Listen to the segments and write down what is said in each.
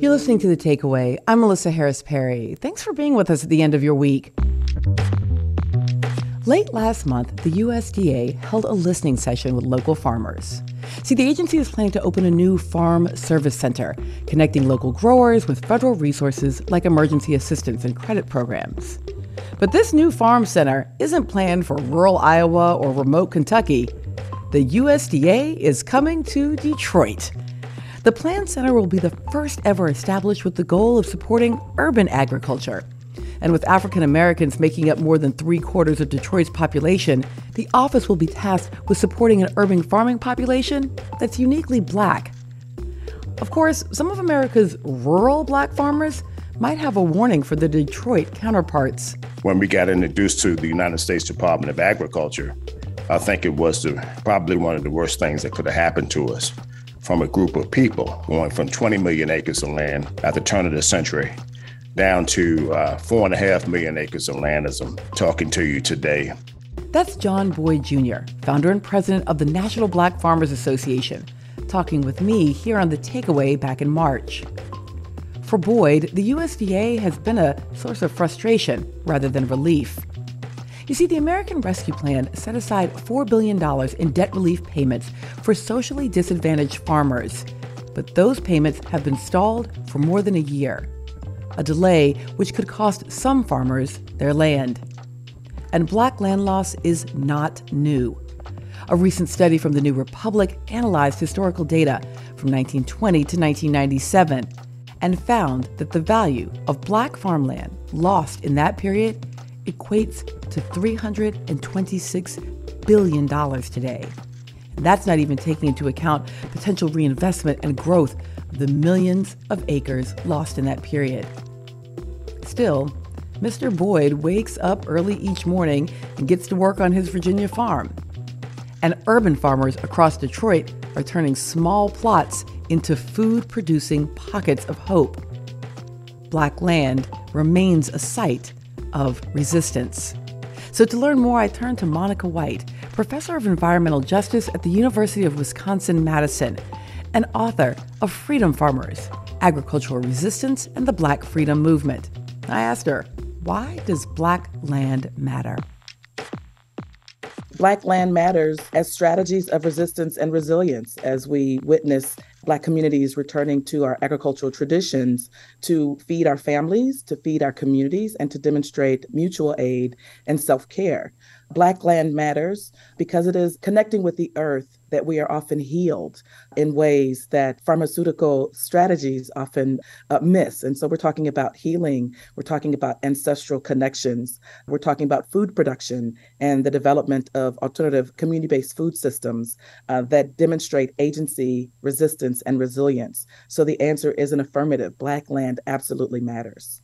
You're listening to The Takeaway. I'm Melissa Harris Perry. Thanks for being with us at the end of your week. Late last month, the USDA held a listening session with local farmers. See, the agency is planning to open a new farm service center, connecting local growers with federal resources like emergency assistance and credit programs. But this new farm center isn't planned for rural Iowa or remote Kentucky. The USDA is coming to Detroit. The planned center will be the first ever established with the goal of supporting urban agriculture. And with African Americans making up more than 3/4 of Detroit's population, the office will be tasked with supporting an urban farming population that's uniquely Black. Of course, some of America's rural Black farmers might have a warning for the Detroit counterparts. When we got introduced to the United States Department of Agriculture, I think it was probably one of the worst things that could have happened to us, from a group of people going from 20 million acres of land at the turn of the century down to 4.5 million acres of land as I'm talking to you today. That's John Boyd Jr., founder and president of the National Black Farmers Association, talking with me here on The Takeaway back in March. For Boyd, the USDA has been a source of frustration rather than relief. You see, the American Rescue Plan set aside $4 billion in debt relief payments for socially disadvantaged farmers, but those payments have been stalled for more than a year, a delay which could cost some farmers their land. And Black land loss is not new. A recent study from the New Republic analyzed historical data from 1920 to 1997 and found that the value of Black farmland lost in that period equates to $326 billion today. And that's not even taking into account potential reinvestment and growth of the millions of acres lost in that period. Still, Mr. Boyd wakes up early each morning and gets to work on his Virginia farm. And urban farmers across Detroit are turning small plots into food-producing pockets of hope. Black land remains a site of resistance. So to learn more, I turn to Monica White, professor of environmental justice at the University of Wisconsin-Madison, and author of Freedom Farmers, Agricultural Resistance and the Black Freedom Movement. I asked her, why does Black land matter? Black land matters as strategies of resistance and resilience as we witness Black communities returning to our agricultural traditions to feed our families, to feed our communities, and to demonstrate mutual aid and self-care. Black land matters because it is connecting with the earth that we are often healed in ways that pharmaceutical strategies often miss. And so we're talking about healing, we're talking about ancestral connections, we're talking about food production and the development of alternative community-based food systems that demonstrate agency, resistance, and resilience. So the answer is an affirmative. Black land absolutely matters.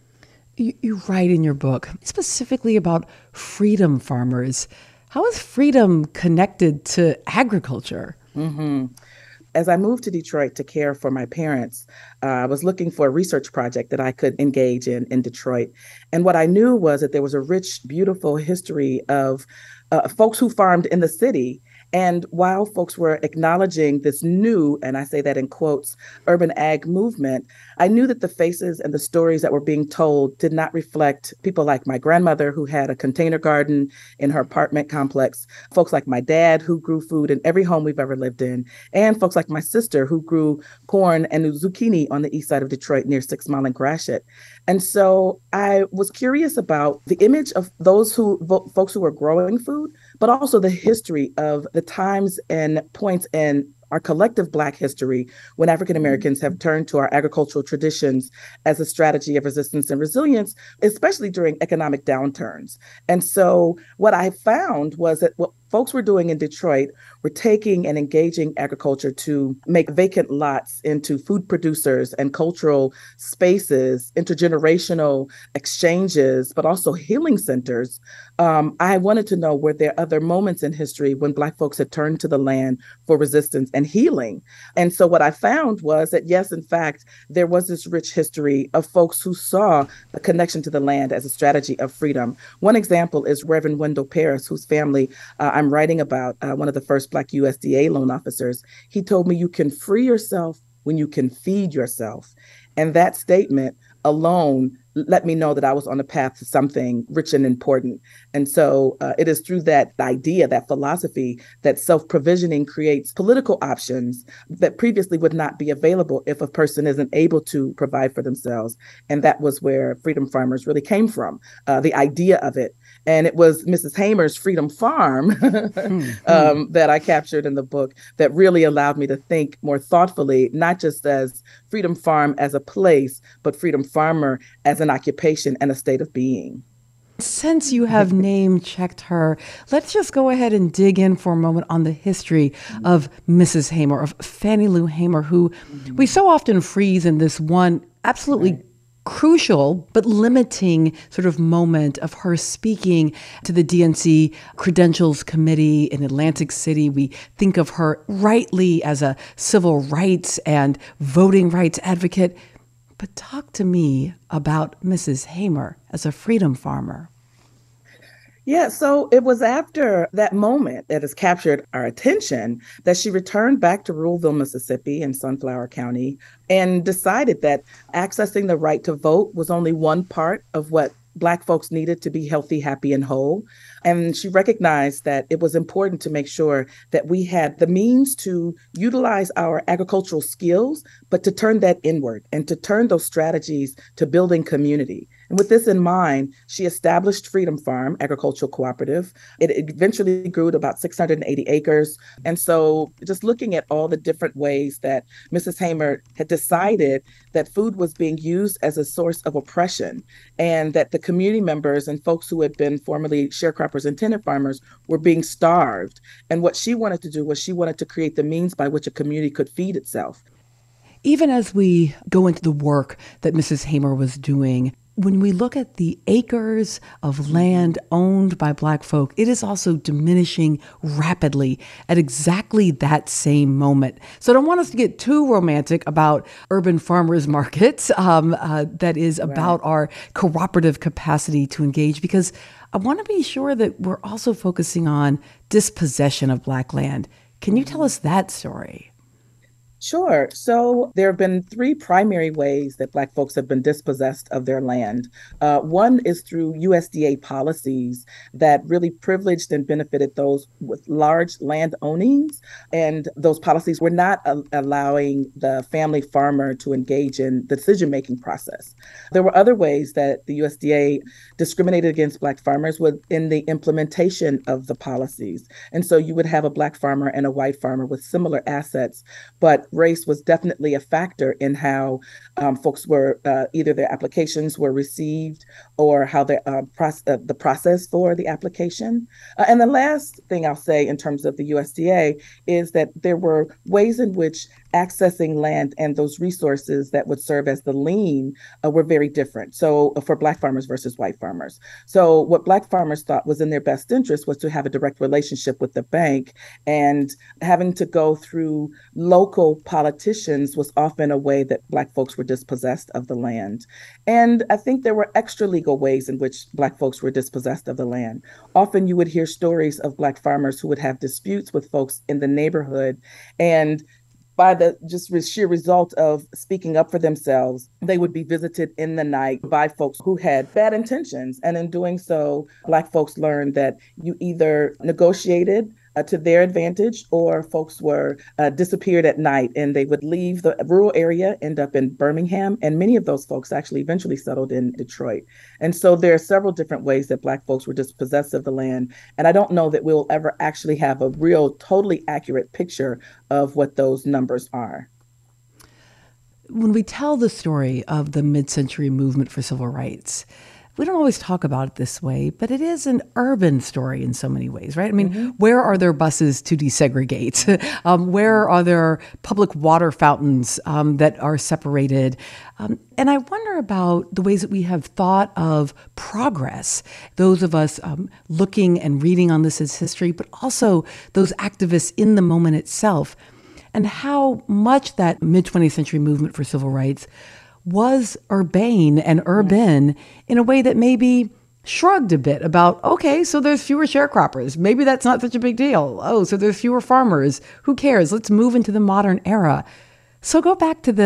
You write in your book specifically about freedom farmers. How is freedom connected to agriculture? Mm-hmm. As I moved to Detroit to care for my parents, I was looking for a research project that I could engage in Detroit. And what I knew was that there was a rich, beautiful history of folks who farmed in the city. And while folks were acknowledging this new, and I say that in quotes, urban ag movement, I knew that the faces and the stories that were being told did not reflect people like my grandmother, who had a container garden in her apartment complex, folks like my dad, who grew food in every home we've ever lived in, and folks like my sister, who grew corn and zucchini on the east side of Detroit near 6 Mile and Gratiot. And so I was curious about the image of those folks who were growing food, but also the history of the times and points in our collective Black history when African Americans have turned to our agricultural traditions as a strategy of resistance and resilience, especially during economic downturns. And so what I found was that what folks were doing in Detroit were taking and engaging agriculture to make vacant lots into food producers and cultural spaces, intergenerational exchanges, but also healing centers. I wanted to know, were there other moments in history when Black folks had turned to the land for resistance and healing? And so what I found was that, yes, in fact, there was this rich history of folks who saw a connection to the land as a strategy of freedom. One example is Reverend Wendell Paris, whose family I'm writing about, one of the first Black USDA loan officers. He told me, you can free yourself when you can feed yourself. And that statement alone let me know that I was on the path to something rich and important. And so it is through that idea, that philosophy, that self-provisioning creates political options that previously would not be available if a person isn't able to provide for themselves. And that was where Freedom Farmers really came from, the idea of it. And it was Mrs. Hamer's Freedom Farm that I captured in the book that really allowed me to think more thoughtfully, not just as Freedom Farm as a place, but Freedom Farmer as an occupation and a state of being. Since you have name checked her, let's just go ahead and dig in for a moment on the history of Mrs. Hamer, of Fannie Lou Hamer, who we so often freeze in this one absolutely crucial but limiting sort of moment of her speaking to the DNC Credentials Committee in Atlantic City. We think of her rightly as a civil rights and voting rights advocate. But talk to me about Mrs. Hamer as a freedom farmer. Yeah, so it was after that moment that has captured our attention that she returned back to Ruleville, Mississippi in Sunflower County and decided that accessing the right to vote was only one part of what Black folks needed to be healthy, happy, and whole. And she recognized that it was important to make sure that we had the means to utilize our agricultural skills, but to turn that inward and to turn those strategies to building community. And with this in mind, she established Freedom Farm Agricultural Cooperative. It eventually grew to about 680 acres. And so just looking at all the different ways that Mrs. Hamer had decided that food was being used as a source of oppression, and that the community members and folks who had been formerly sharecroppers and tenant farmers were being starved. And what she wanted to do was she wanted to create the means by which a community could feed itself. Even as we go into the work that Mrs. Hamer was doing, when we look at the acres of land owned by Black folk, it is also diminishing rapidly at exactly that same moment. So I don't want us to get too romantic about urban farmers markets, that is about our cooperative capacity to engage, because I want to be sure that we're also focusing on dispossession of Black land. Can you tell us that story? Sure. So there have been three primary ways that Black folks have been dispossessed of their land. One is through USDA policies that really privileged and benefited those with large land ownings. And those policies were not allowing the family farmer to engage in the decision-making process. There were other ways that the USDA discriminated against Black farmers in the implementation of the policies. And so you would have a Black farmer and a white farmer with similar assets, but race was definitely a factor in how folks were, either their applications were received or how the process for the application. And the last thing I'll say in terms of the USDA is that there were ways in which accessing land and those resources that would serve as the lien were very different. So for Black farmers versus white farmers. So what Black farmers thought was in their best interest was to have a direct relationship with the bank, and having to go through local politicians was often a way that Black folks were dispossessed of the land. And I think there were extra legal ways in which Black folks were dispossessed of the land. Often you would hear stories of Black farmers who would have disputes with folks in the neighborhood, and by the just sheer result of speaking up for themselves, they would be visited in the night by folks who had bad intentions. And in doing so, Black folks learned that you either negotiated to their advantage, or folks were disappeared at night, and they would leave the rural area, end up in Birmingham, and many of those folks actually eventually settled in Detroit. And so there are several different ways that Black folks were dispossessed of the land, and I don't know that we'll ever actually have a real, totally accurate picture of what those numbers are. When we tell the story of the mid-century movement for civil rights, we don't always talk about it this way, but it is an urban story in so many ways, right? I mean, where are there buses to desegregate? Where are there public water fountains that are separated? And I wonder about the ways that we have thought of progress, those of us looking and reading on this as history, but also those activists in the moment itself, and how much that mid-20th century movement for civil rights was urbane and urban in a way that maybe shrugged a bit about, okay, so there's fewer sharecroppers. Maybe that's not such a big deal. Oh, so there's fewer farmers. Who cares? Let's move into the modern era. So go back to the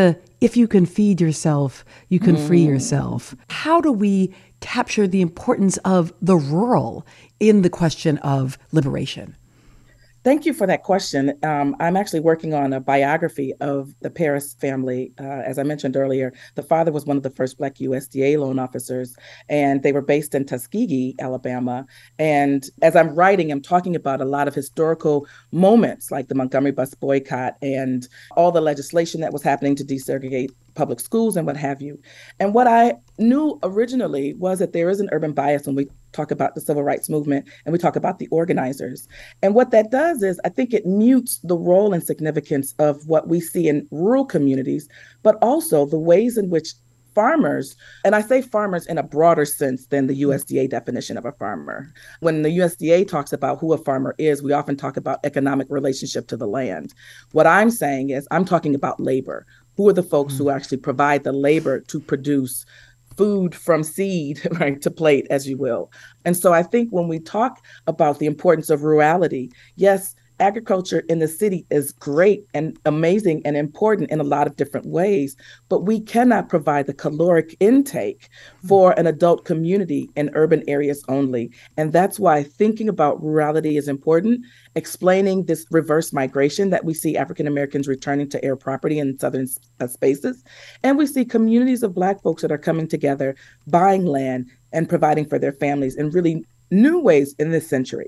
if you can feed yourself, you can free yourself. How do we capture the importance of the rural in the question of liberation? Thank you for that question. I'm actually working on a biography of the Paris family. As I mentioned earlier, the father was one of the first Black USDA loan officers, and they were based in Tuskegee, Alabama. And as I'm writing, I'm talking about a lot of historical moments like the Montgomery bus boycott and all the legislation that was happening to desegregate public schools and what have you. And what I knew originally was that there is an urban bias when we talk about the civil rights movement and we talk about the organizers. And what that does is I think it mutes the role and significance of what we see in rural communities, but also the ways in which farmers, and I say farmers in a broader sense than the USDA definition of a farmer. When the USDA talks about who a farmer is, we often talk about economic relationship to the land. What I'm saying is I'm talking about labor. Who are the folks who actually provide the labor to produce food from seed, right, to plate, as you will? And so I think when we talk about the importance of rurality, yes, agriculture in the city is great and amazing and important in a lot of different ways, but we cannot provide the caloric intake for an adult community in urban areas only. And that's why thinking about rurality is important, explaining this reverse migration that we see African Americans returning to air property in southern spaces. And we see communities of Black folks that are coming together, buying land and providing for their families in really new ways in this century.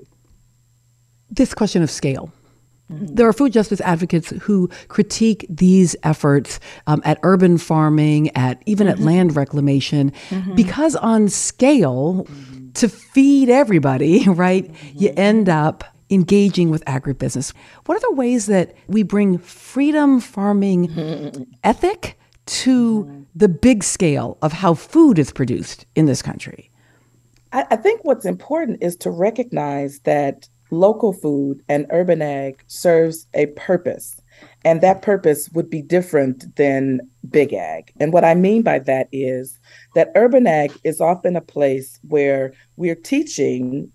This question of scale. There are food justice advocates who critique these efforts at urban farming, even at land reclamation, because on scale, to feed everybody, right, you end up engaging with agribusiness. What are the ways that we bring freedom farming ethic to the big scale of how food is produced in this country? I think what's important is to recognize that local food and urban ag serves a purpose, and that purpose would be different than big ag. And what I mean by that is that urban ag is often a place where we're teaching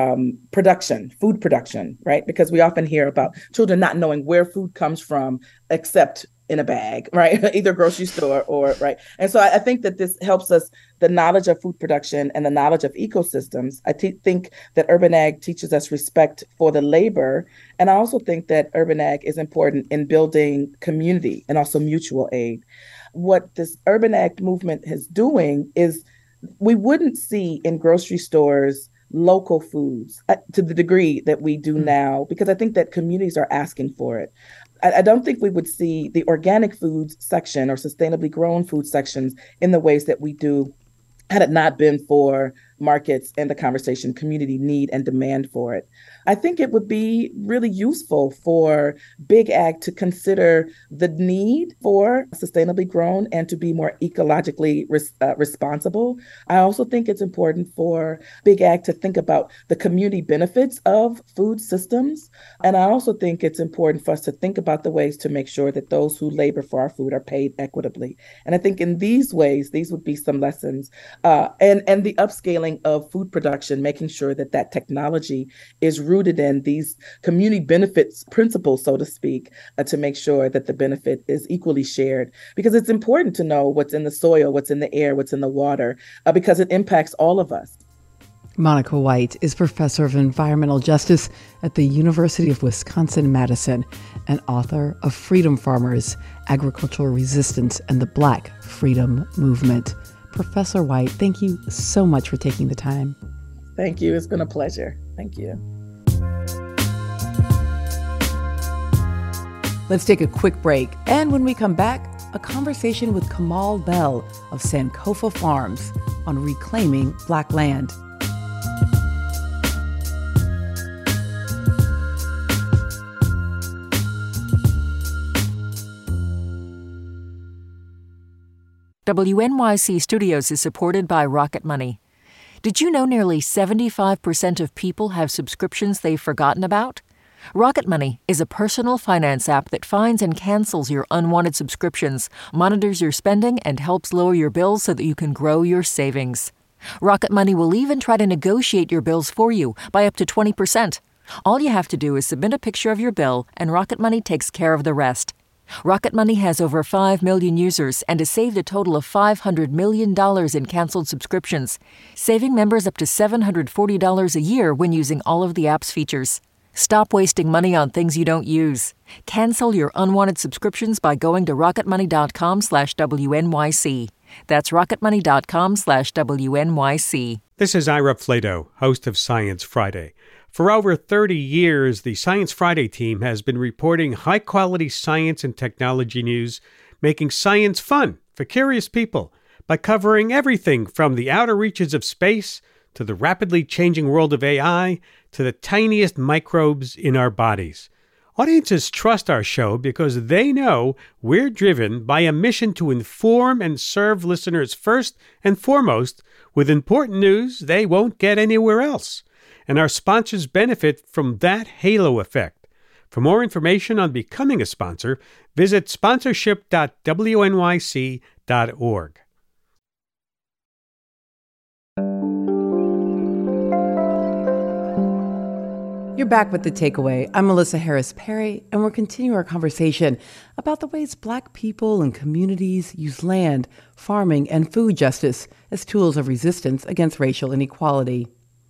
food production, right? Because we often hear about children not knowing where food comes from except in a bag, right? Either grocery store or, right? And so I think that this helps us, the knowledge of food production and the knowledge of ecosystems. I think that urban ag teaches us respect for the labor. And I also think that urban ag is important in building community and also mutual aid. What this urban ag movement is doing is we wouldn't see in grocery stores local foods to the degree that we do now, because I think that communities are asking for it. I don't think we would see the organic foods section or sustainably grown food sections in the ways that we do had it not been for markets and the conversation community need and demand for it. I think it would be really useful for big ag to consider the need for sustainably grown and to be more ecologically responsible. I also think it's important for big ag to think about the community benefits of food systems. And I also think it's important for us to think about the ways to make sure that those who labor for our food are paid equitably. And I think in these ways, these would be some lessons. And the upscaling of food production, making sure that that technology is rooted in these community benefits principles, so to speak, to make sure that the benefit is equally shared. Because it's important to know what's in the soil, what's in the air, what's in the water, because it impacts all of us. Monica White is professor of environmental justice at the University of Wisconsin-Madison and author of Freedom Farmers, Agricultural Resistance and the Black Freedom Movement. Professor White, thank you so much for taking the time. Thank you. It's been a pleasure. Thank you. Let's take a quick break. And when we come back, a conversation with Kamal Bell of Sankofa Farms on reclaiming Black land. WNYC Studios is supported by Rocket Money. Did you know nearly 75% of people have subscriptions they've forgotten about? Rocket Money is a personal finance app that finds and cancels your unwanted subscriptions, monitors your spending, and helps lower your bills so that you can grow your savings. Rocket Money will even try to negotiate your bills for you by up to 20%. All you have to do is submit a picture of your bill, and Rocket Money takes care of the rest. Rocket Money has over 5 million users and has saved a total of $500 million in canceled subscriptions, saving members up to $740 a year when using all of the app's features. Stop wasting money on things you don't use. Cancel your unwanted subscriptions by going to rocketmoney.com/WNYC. That's rocketmoney.com/WNYC. This is Ira Flato, host of Science Friday. For over 30 years, the Science Friday team has been reporting high-quality science and technology news, making science fun for curious people by covering everything from the outer reaches of space to the rapidly changing world of AI to the tiniest microbes in our bodies. Audiences trust our show because they know we're driven by a mission to inform and serve listeners first and foremost with important news they won't get anywhere else. And our sponsors benefit from that halo effect. For more information on becoming a sponsor, visit sponsorship.wnyc.org. You're back with The Takeaway. I'm Melissa Harris Perry, and we're continuing our conversation about the ways Black people and communities use land, farming, and food justice as tools of resistance against racial inequality.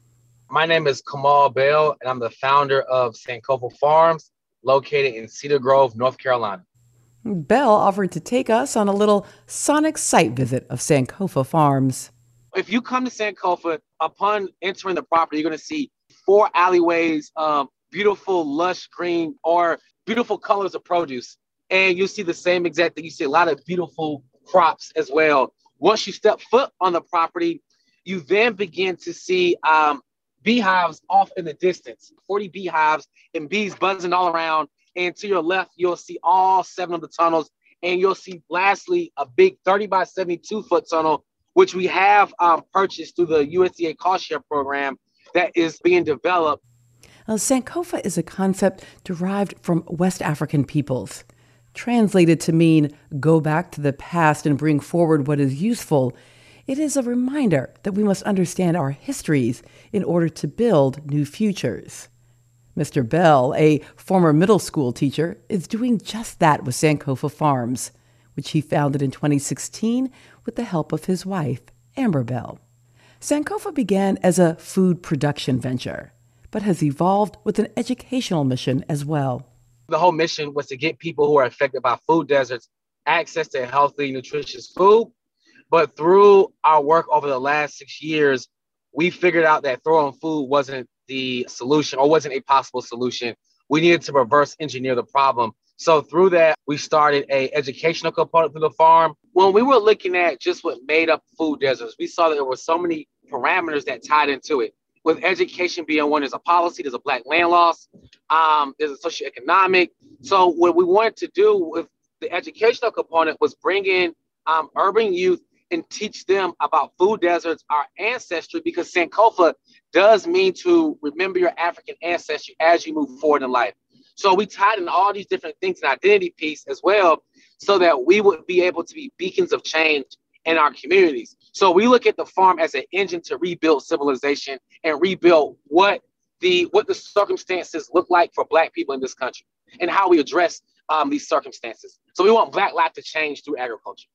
My name is Kamal Bell, and I'm the founder of Sankofa Farms, located in Cedar Grove, North Carolina. Bell offered to take us on a little sonic site visit of Sankofa Farms. If you come to Sankofa, upon entering the property, you're going to see 4 alleyways of beautiful, lush green or beautiful colors of produce. And you see the same exact thing. You see a lot of beautiful crops as well. Once you step foot on the property, you then begin to see beehives off in the distance, 40 beehives and bees buzzing all around. And to your left, you'll see all 7 of the tunnels. And you'll see, lastly, a big 30 by 72-foot tunnel, which we have purchased through the USDA cost share program that is being developed. Sankofa is a concept derived from West African peoples. Translated to mean go back to the past and bring forward what is useful, it is a reminder that we must understand our histories in order to build new futures. Mr. Bell, a former middle school teacher, is doing just that with Sankofa Farms, which he founded in 2016 with the help of his wife, Amber Bell. Sankofa began as a food production venture, but has evolved with an educational mission as well. The whole mission was to get people who are affected by food deserts access to healthy, nutritious food. But through our work over the last 6 years, we figured out that throwing food wasn't the solution or wasn't a possible solution. We needed to reverse engineer the problem. So through that, we started an educational component through the farm. When we were looking at just what made up food deserts, we saw that there were so many parameters that tied into it. With education being one, there's a policy, there's a Black land loss, there's a socioeconomic. So what we wanted to do with the educational component was bring in urban youth and teach them about food deserts, our ancestry, because Sankofa does mean to remember your African ancestry as you move forward in life. So we tied in all these different things, an identity piece as well, so that we would be able to be beacons of change in our communities. So we look at the farm as an engine to rebuild civilization and rebuild what the circumstances look like for Black people in this country and how we address these circumstances. So we want Black life to change through agriculture.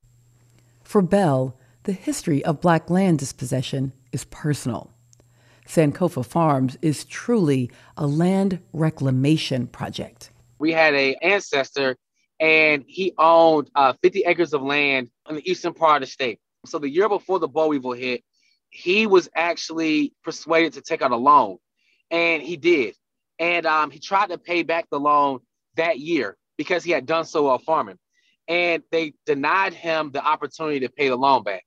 For Bell, the history of Black land dispossession is personal. Sankofa Farms is truly a land reclamation project. We had an ancestor, and he owned 50 acres of land in the eastern part of the state. So the year before the boll weevil hit, he was actually persuaded to take out a loan, and he did. And he tried to pay back the loan that year because he had done so well farming. And they denied him the opportunity to pay the loan back.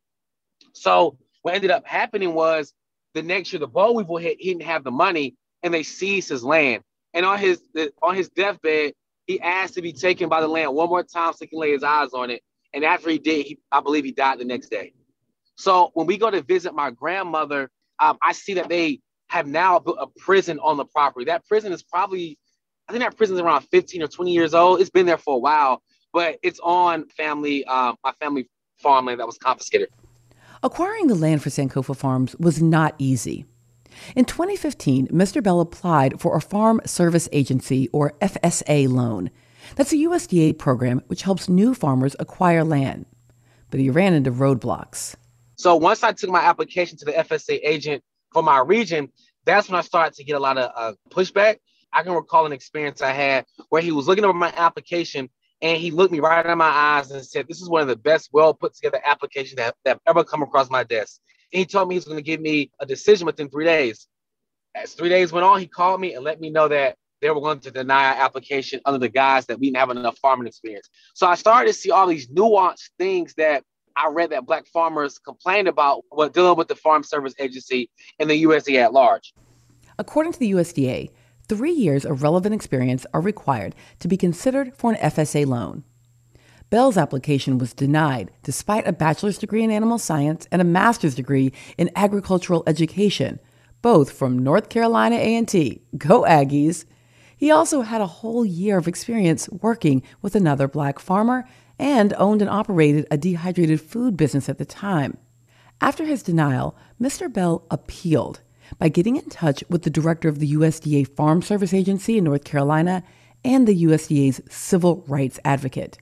So what ended up happening was the next year the boll weevil hit, he didn't have the money, and they seized his land. And on his deathbed, he asked to be taken by the land one more time so he can lay his eyes on it. And after he did, I believe he died the next day. So when we go to visit my grandmother, I see that they have now built a prison on the property. That prison is probably, I think that prison is around 15 or 20 years old. It's been there for a while, but it's on my family farmland that was confiscated. Acquiring the land for Sankofa Farms was not easy. In 2015, Mr. Bell applied for a Farm Service Agency, or FSA, loan. That's a USDA program which helps new farmers acquire land. But he ran into roadblocks. So once I took my application to the FSA agent for my region, that's when I started to get a lot of pushback. I can recall an experience I had where he was looking over my application and he looked me right in my eyes and said, "This is one of the best, well put together applications that ever come across my desk." And he told me he's going to give me a decision within 3 days. As 3 days went on, he called me and let me know that they were going to deny our application under the guise that we didn't have enough farming experience. So I started to see all these nuanced things that I read that Black farmers complained about when dealing with the Farm Service Agency and the USDA at large. According to the USDA, 3 years of relevant experience are required to be considered for an FSA loan. Bell's application was denied despite a bachelor's degree in animal science and a master's degree in agricultural education, both from North Carolina A&T. Go Aggies! He also had a whole year of experience working with another Black farmer and owned and operated a dehydrated food business at the time. After his denial, Mr. Bell appealed by getting in touch with the director of the USDA Farm Service Agency in North Carolina and the USDA's civil rights advocate.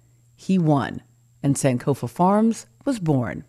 He won, and Sankofa Farms was born.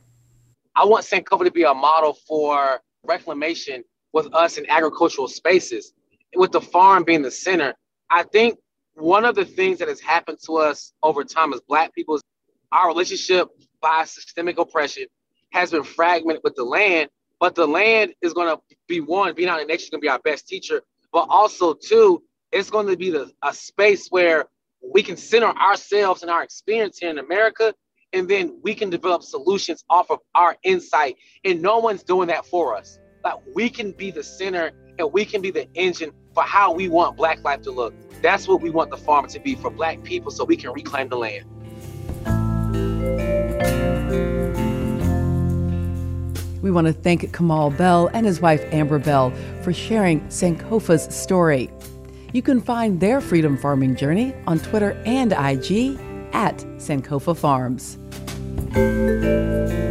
I want Sankofa to be a model for reclamation with us in agricultural spaces, with the farm being the center. I think one of the things that has happened to us over time as Black people is our relationship by systemic oppression has been fragmented with the land, but the land is going to be one, being out in nature is going to be our best teacher, but also two, it's going to be a space where we can center ourselves and our experience here in America, and then we can develop solutions off of our insight, and no one's doing that for us. Like, we can be the center and we can be the engine for how we want Black life to look. That's what we want the farm to be for Black people, so we can reclaim the land. We want to thank Kamal Bell and his wife Amber Bell for sharing Sankofa's story. You can find their freedom farming journey on Twitter and IG at Sankofa Farms.